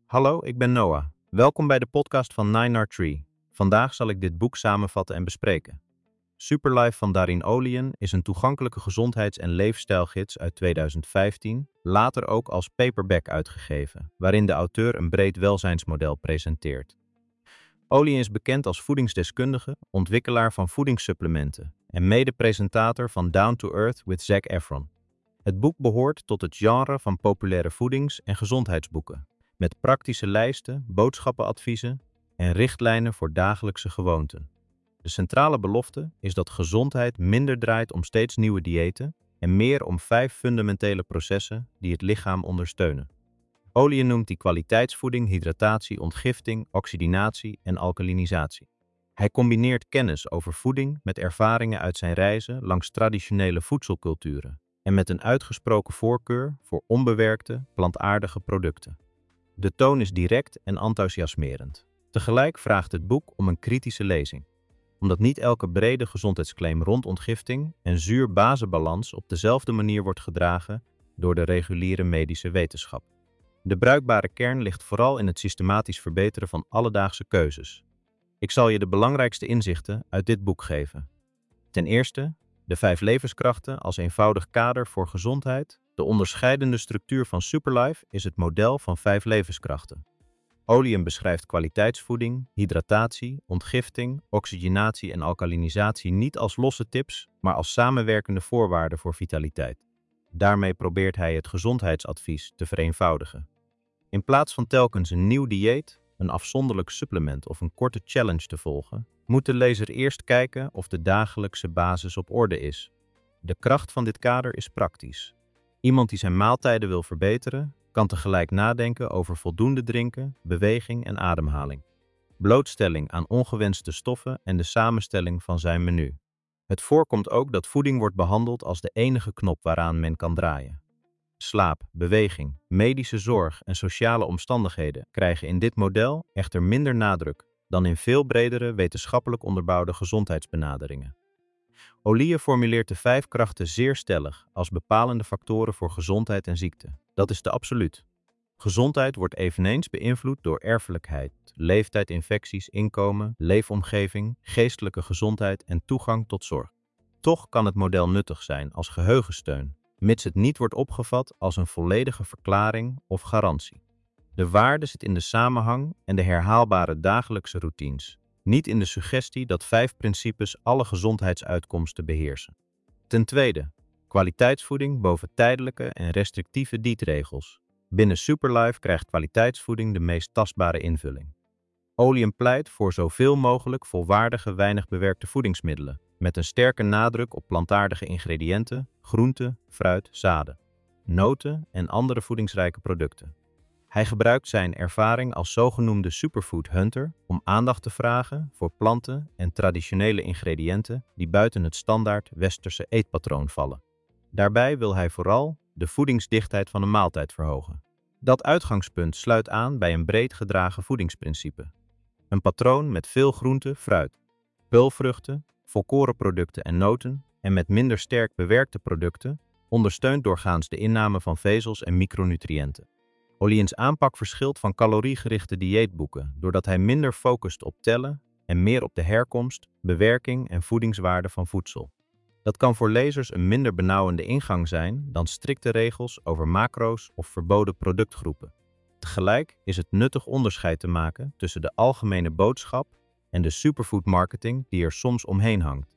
Hallo, ik ben Noah. Welkom bij de podcast van 9R3. Vandaag zal ik dit boek samenvatten en bespreken. Superlife van Darin Olien is een toegankelijke gezondheids- en leefstijlgids uit 2015, later ook als paperback uitgegeven, waarin de auteur een breed welzijnsmodel presenteert. Olien is bekend als voedingsdeskundige, ontwikkelaar van voedingssupplementen en mede-presentator van Down to Earth with Zac Efron. Het boek behoort tot het genre van populaire voedings- en gezondheidsboeken, met praktische lijsten, boodschappenadviezen en richtlijnen voor dagelijkse gewoonten. De centrale belofte is dat gezondheid minder draait om steeds nieuwe diëten en meer om 5 fundamentele processen die het lichaam ondersteunen. Olien noemt die kwaliteitsvoeding, hydratatie, ontgifting, oxidinatie en alkalinisatie. Hij combineert kennis over voeding met ervaringen uit zijn reizen langs traditionele voedselculturen en met een uitgesproken voorkeur voor onbewerkte, plantaardige producten. De toon is direct en enthousiasmerend. Tegelijk vraagt het boek om een kritische lezing, omdat niet elke brede gezondheidsclaim rond ontgifting en zuur-bazenbalans op dezelfde manier wordt gedragen door de reguliere medische wetenschap. De bruikbare kern ligt vooral in het systematisch verbeteren van alledaagse keuzes. Ik zal je de belangrijkste inzichten uit dit boek geven. Ten eerste, de 5 levenskrachten als eenvoudig kader voor gezondheid. De onderscheidende structuur van Superlife is het model van 5 levenskrachten. Olien beschrijft kwaliteitsvoeding, hydratatie, ontgifting, oxygenatie en alkalinisatie niet als losse tips, maar als samenwerkende voorwaarden voor vitaliteit. Daarmee probeert hij het gezondheidsadvies te vereenvoudigen. In plaats van telkens een nieuw dieet, een afzonderlijk supplement of een korte challenge te volgen, moet de lezer eerst kijken of de dagelijkse basis op orde is. De kracht van dit kader is praktisch. Iemand die zijn maaltijden wil verbeteren, kan tegelijk nadenken over voldoende drinken, beweging en ademhaling, blootstelling aan ongewenste stoffen en de samenstelling van zijn menu. Het voorkomt ook dat voeding wordt behandeld als de enige knop waaraan men kan draaien. Slaap, beweging, medische zorg en sociale omstandigheden krijgen in dit model echter minder nadruk dan in veel bredere wetenschappelijk onderbouwde gezondheidsbenaderingen. Olien formuleert de 5 krachten zeer stellig als bepalende factoren voor gezondheid en ziekte. Dat is de absoluut. Gezondheid wordt eveneens beïnvloed door erfelijkheid, leeftijd, infecties, inkomen, leefomgeving, geestelijke gezondheid en toegang tot zorg. Toch kan het model nuttig zijn als geheugensteun, mits het niet wordt opgevat als een volledige verklaring of garantie. De waarde zit in de samenhang en de herhaalbare dagelijkse routines, niet in de suggestie dat 5 principes alle gezondheidsuitkomsten beheersen. Ten tweede, kwaliteitsvoeding boven tijdelijke en restrictieve dieetregels. Binnen Superlife krijgt kwaliteitsvoeding de meest tastbare invulling. Olien pleit voor zoveel mogelijk volwaardige, weinig bewerkte voedingsmiddelen, met een sterke nadruk op plantaardige ingrediënten, groenten, fruit, zaden, noten en andere voedingsrijke producten. Hij gebruikt zijn ervaring als zogenoemde superfood hunter om aandacht te vragen voor planten en traditionele ingrediënten die buiten het standaard westerse eetpatroon vallen. Daarbij wil hij vooral de voedingsdichtheid van een maaltijd verhogen. Dat uitgangspunt sluit aan bij een breed gedragen voedingsprincipe. Een patroon met veel groente, fruit, peulvruchten, volkorenproducten en noten en met minder sterk bewerkte producten ondersteunt doorgaans de inname van vezels en micronutriënten. Oliens aanpak verschilt van caloriegerichte dieetboeken doordat hij minder focust op tellen en meer op de herkomst, bewerking en voedingswaarde van voedsel. Dat kan voor lezers een minder benauwende ingang zijn dan strikte regels over macro's of verboden productgroepen. Tegelijk is het nuttig onderscheid te maken tussen de algemene boodschap en de superfood marketing die er soms omheen hangt.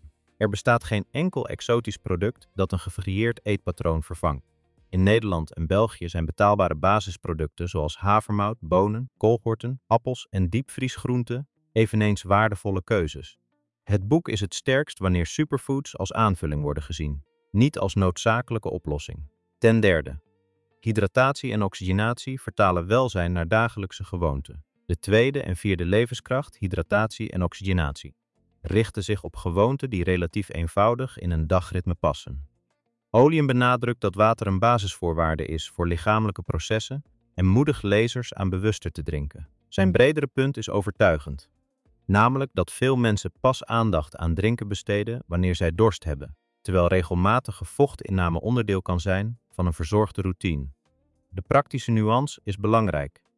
Er bestaat geen enkel exotisch product dat een gevarieerd eetpatroon vervangt. In Nederland en België zijn betaalbare basisproducten zoals havermout, bonen, koolhorten, appels en diepvriesgroenten eveneens waardevolle keuzes. Het boek is het sterkst wanneer superfoods als aanvulling worden gezien, niet als noodzakelijke oplossing. Ten derde, hydratatie en oxygenatie vertalen welzijn naar dagelijkse gewoonten. De tweede en vierde levenskracht, hydratatie en oxygenatie, richten zich op gewoonten die relatief eenvoudig in een dagritme passen. Olien benadrukt dat water een basisvoorwaarde is voor lichamelijke processen en moedigt lezers aan bewuster te drinken. Zijn bredere punt is overtuigend, namelijk dat veel mensen pas aandacht aan drinken besteden wanneer zij dorst hebben, terwijl regelmatige vochtinname onderdeel kan zijn van een verzorgde routine. De praktische nuance is belangrijk.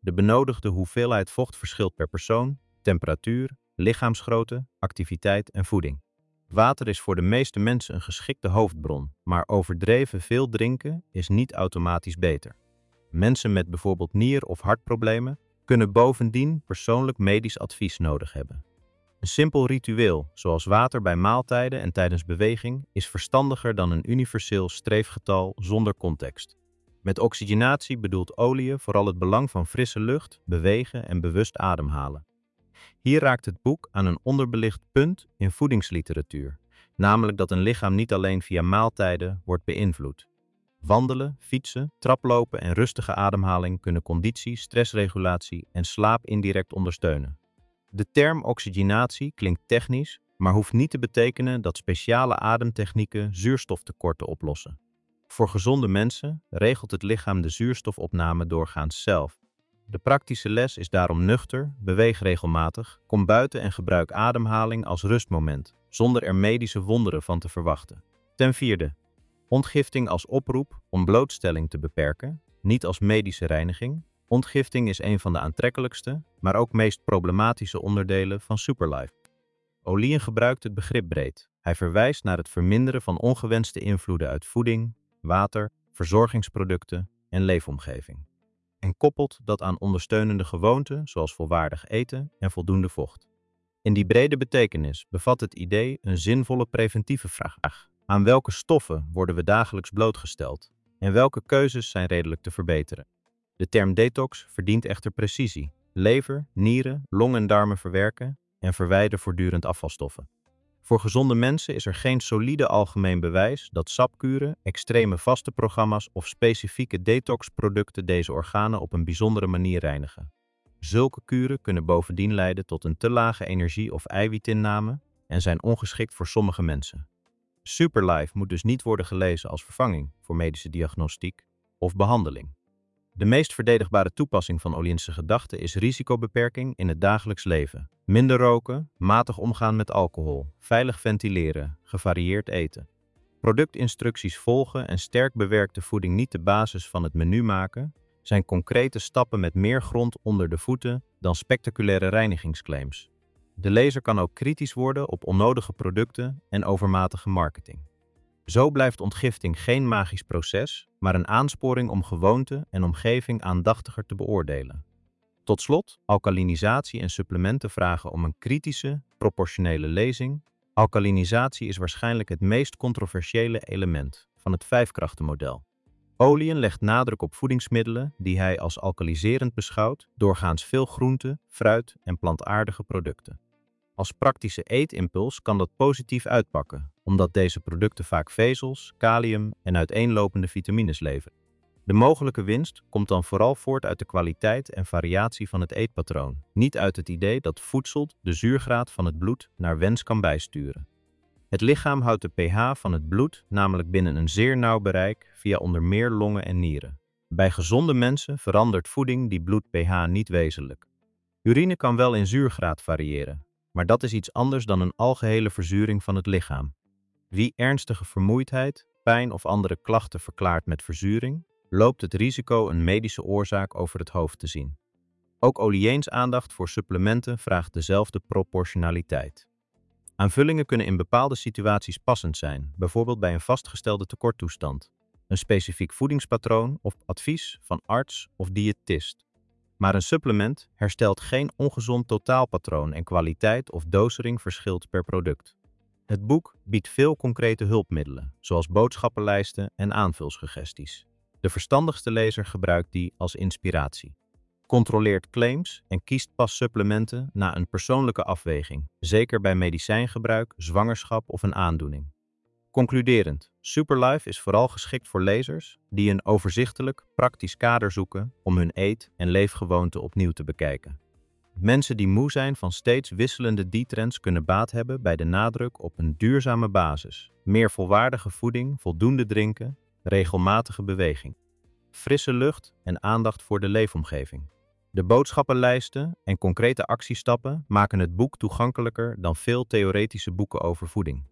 De benodigde hoeveelheid vocht verschilt per persoon, temperatuur, lichaamsgrootte, activiteit en voeding. Water is voor de meeste mensen een geschikte hoofdbron, maar overdreven veel drinken is niet automatisch beter. Mensen met bijvoorbeeld nier- of hartproblemen kunnen bovendien persoonlijk medisch advies nodig hebben. Een simpel ritueel, zoals water bij maaltijden en tijdens beweging, is verstandiger dan een universeel streefgetal zonder context. Met oxygenatie bedoelt Olien vooral het belang van frisse lucht, bewegen en bewust ademhalen. Hier raakt het boek aan een onderbelicht punt in voedingsliteratuur, namelijk dat een lichaam niet alleen via maaltijden wordt beïnvloed. Wandelen, fietsen, traplopen en rustige ademhaling kunnen conditie, stressregulatie en slaap indirect ondersteunen. De term oxygenatie klinkt technisch, maar hoeft niet te betekenen dat speciale ademtechnieken zuurstoftekorten oplossen. Voor gezonde mensen regelt het lichaam de zuurstofopname doorgaans zelf. De praktische les is daarom nuchter, beweeg regelmatig, kom buiten en gebruik ademhaling als rustmoment, zonder er medische wonderen van te verwachten. Ten vierde, ontgifting als oproep om blootstelling te beperken, niet als medische reiniging. Ontgifting is een van de aantrekkelijkste, maar ook meest problematische onderdelen van Superlife. Olien gebruikt het begrip breed. Hij verwijst naar het verminderen van ongewenste invloeden uit voeding, water, verzorgingsproducten en leefomgeving. En koppelt dat aan ondersteunende gewoonten zoals volwaardig eten en voldoende vocht. In die brede betekenis bevat het idee een zinvolle preventieve vraag. Aan welke stoffen worden we dagelijks blootgesteld en welke keuzes zijn redelijk te verbeteren? De term detox verdient echter precisie. Lever, nieren, long en darmen verwerken en verwijder voortdurend afvalstoffen. Voor gezonde mensen is er geen solide algemeen bewijs dat sapkuren, extreme vastenprogramma's of specifieke detoxproducten deze organen op een bijzondere manier reinigen. Zulke kuren kunnen bovendien leiden tot een te lage energie- of eiwitinname en zijn ongeschikt voor sommige mensen. Superlife moet dus niet worden gelezen als vervanging voor medische diagnostiek of behandeling. De meest verdedigbare toepassing van Oliense gedachten is risicobeperking in het dagelijks leven. Minder roken, matig omgaan met alcohol, veilig ventileren, gevarieerd eten. Productinstructies volgen en sterk bewerkte voeding niet de basis van het menu maken, zijn concrete stappen met meer grond onder de voeten dan spectaculaire reinigingsclaims. De lezer kan ook kritisch worden op onnodige producten en overmatige marketing. Zo blijft ontgifting geen magisch proces, maar een aansporing om gewoonte en omgeving aandachtiger te beoordelen. Tot slot, alkalinisatie en supplementen vragen om een kritische, proportionele lezing. Alkalinisatie is waarschijnlijk het meest controversiële element van het vijfkrachtenmodel. Olien legt nadruk op voedingsmiddelen die hij als alkaliserend beschouwt, doorgaans veel groente, fruit en plantaardige producten. Als praktische eetimpuls kan dat positief uitpakken, omdat deze producten vaak vezels, kalium en uiteenlopende vitamines leveren. De mogelijke winst komt dan vooral voort uit de kwaliteit en variatie van het eetpatroon, niet uit het idee dat voedsel de zuurgraad van het bloed naar wens kan bijsturen. Het lichaam houdt de pH van het bloed namelijk binnen een zeer nauw bereik via onder meer longen en nieren. Bij gezonde mensen verandert voeding die bloed-pH niet wezenlijk. Urine kan wel in zuurgraad variëren, maar dat is iets anders dan een algehele verzuring van het lichaam. Wie ernstige vermoeidheid, pijn of andere klachten verklaart met verzuring, loopt het risico een medische oorzaak over het hoofd te zien. Ook Oliens aandacht voor supplementen vraagt dezelfde proportionaliteit. Aanvullingen kunnen in bepaalde situaties passend zijn, bijvoorbeeld bij een vastgestelde tekorttoestand, een specifiek voedingspatroon of advies van arts of diëtist. Maar een supplement herstelt geen ongezond totaalpatroon en kwaliteit of dosering verschilt per product. Het boek biedt veel concrete hulpmiddelen, zoals boodschappenlijsten en aanvulsuggesties. De verstandigste lezer gebruikt die als inspiratie. Controleert claims en kiest pas supplementen na een persoonlijke afweging, zeker bij medicijngebruik, zwangerschap of een aandoening. Concluderend, Superlife is vooral geschikt voor lezers die een overzichtelijk, praktisch kader zoeken om hun eet- en leefgewoonten opnieuw te bekijken. Mensen die moe zijn van steeds wisselende trends kunnen baat hebben bij de nadruk op een duurzame basis, meer volwaardige voeding, voldoende drinken, regelmatige beweging, frisse lucht en aandacht voor de leefomgeving. De boodschappenlijsten en concrete actiestappen maken het boek toegankelijker dan veel theoretische boeken over voeding.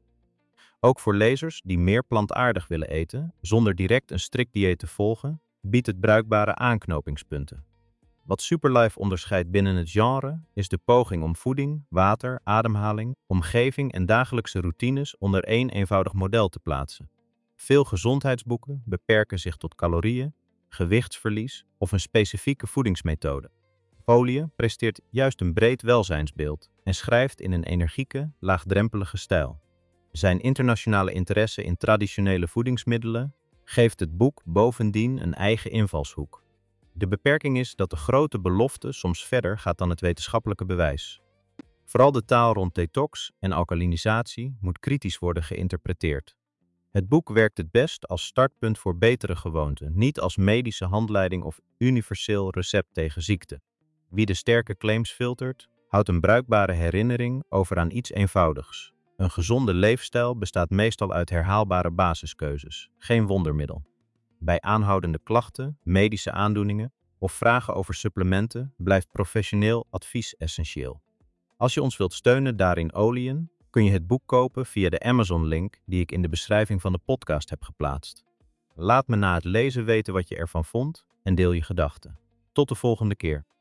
Ook voor lezers die meer plantaardig willen eten, zonder direct een strikt dieet te volgen, biedt het bruikbare aanknopingspunten. Wat Superlife onderscheidt binnen het genre is de poging om voeding, water, ademhaling, omgeving en dagelijkse routines onder één eenvoudig model te plaatsen. Veel gezondheidsboeken beperken zich tot calorieën, gewichtsverlies of een specifieke voedingsmethode. Folie presteert juist een breed welzijnsbeeld en schrijft in een energieke, laagdrempelige stijl. Zijn internationale interesse in traditionele voedingsmiddelen geeft het boek bovendien een eigen invalshoek. De beperking is dat de grote belofte soms verder gaat dan het wetenschappelijke bewijs. Vooral de taal rond detox en alkalinisatie moet kritisch worden geïnterpreteerd. Het boek werkt het best als startpunt voor betere gewoonten, niet als medische handleiding of universeel recept tegen ziekte. Wie de sterke claims filtert, houdt een bruikbare herinnering over aan iets eenvoudigs. Een gezonde leefstijl bestaat meestal uit herhaalbare basiskeuzes, geen wondermiddel. Bij aanhoudende klachten, medische aandoeningen of vragen over supplementen blijft professioneel advies essentieel. Als je ons wilt steunen daarin oliën, kun je het boek kopen via de Amazon-link die ik in de beschrijving van de podcast heb geplaatst. Laat me na het lezen weten wat je ervan vond en deel je gedachten. Tot de volgende keer.